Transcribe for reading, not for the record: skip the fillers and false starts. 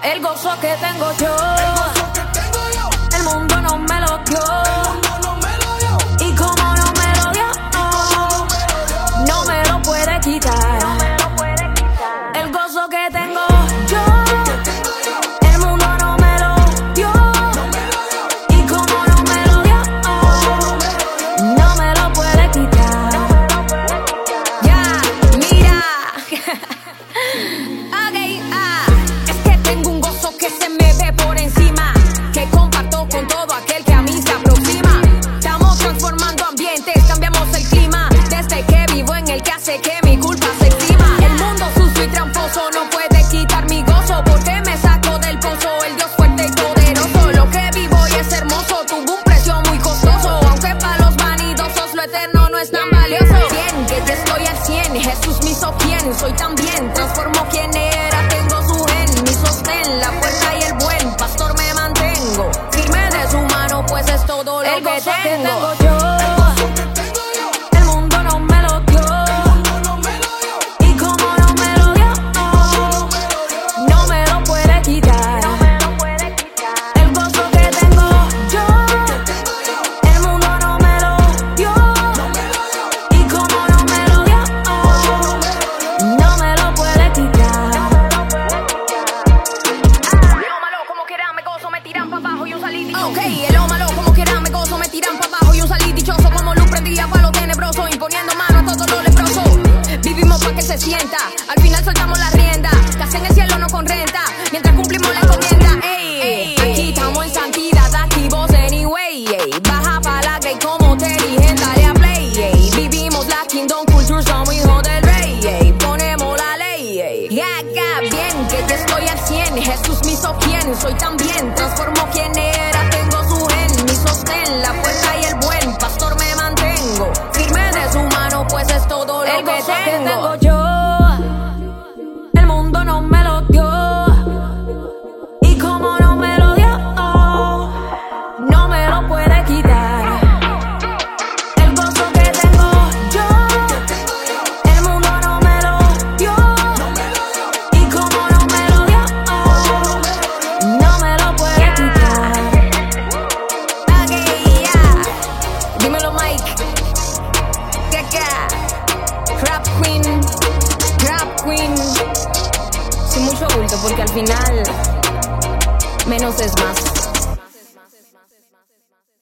El gozo que tengo yo, el mundo no me lo dio. Y como no me lo dio, no me lo puede quitar. El gozo que tengo yo, el mundo no me lo dio. Y como no me lo dio, no me lo puede quitar. Ya, mira. Okay, es que tengo un gozo que se me ve por encima, que comparto con todo aquel que a mí se aproxima. Estamos transformando ambientes, cambiamos el clima, desde que vivo en el que hace que mi culpa se exima. El mundo sucio y tramposo no puede quitar mi gozo, porque me saco del pozo el Dios fuerte y poderoso. Lo que vivo y es hermoso, tuvo un precio muy costoso, aunque para los vanidosos lo eterno no es tan valioso. 100, que ya estoy al 100, Jesús me hizo quien soy también, transformó quien era, tengo su gen, mi sostén, la fuerza y el buen pastor me mantengo, firme de su mano, pues es todo lo que tengo yo. El mundo no me lo dio, y como no me lo dio, no me lo puede quitar. El gozo que tengo yo, el mundo no me lo dio, y como no me lo dio, no me lo puede quitar. Lo malo como quiera me gozo, me tiran pa' abajo y un salí dichoso. Ok, lo malo como quiera me gozo, me tiran pa' abajo y un salí dichoso. Como luz prendida pa' lo tenebroso, imponiendo mano a todo lo leproso. Vivimos pa' que se sienta, al final soltamos la rienda. Casa en el cielo no con renta, mientras cumplimos la encomienda. Ey, aquí estamos en santidad, activos anyway. Ey, baja pa' la grey como te dirigen, dale a play. Ey, vivimos la kingdom culture, somos hijos del rey. Ey, ponemos la ley. Ey, haga bien, que ya estoy al 100. Jesús me hizo quien soy también, transformó quien era, tengo su gen, mi sostén, la fuerza y el buen pastor me mantengo, firme de su mano, pues es todo lo que tengo yo. El mundo no me lo dio, y como no me lo dio, no me lo puede quitar. El gozo que tengo yo, el mundo no me lo dio, y como no me lo dio, no me lo puede quitar. Okay, yeah. Dímelo, Mike. Rap Queen, sin mucho bulto, porque al final menos es más.